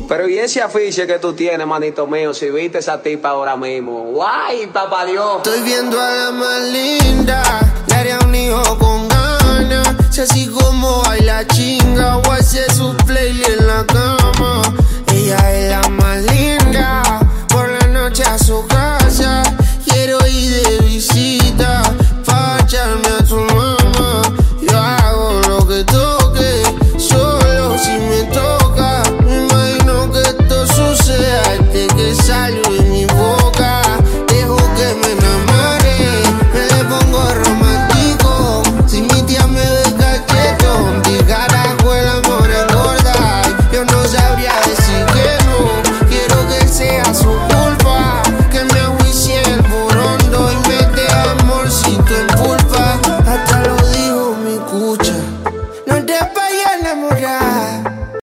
Pero y ese afiche que tú tienes, manito mío, si viste esa tipa ahora mismo. ¡Guay, papá Dios! Estoy viendo a la más linda, le haría un hijo con ganas. Si así como baila chinga, o hace su playlist en la cama.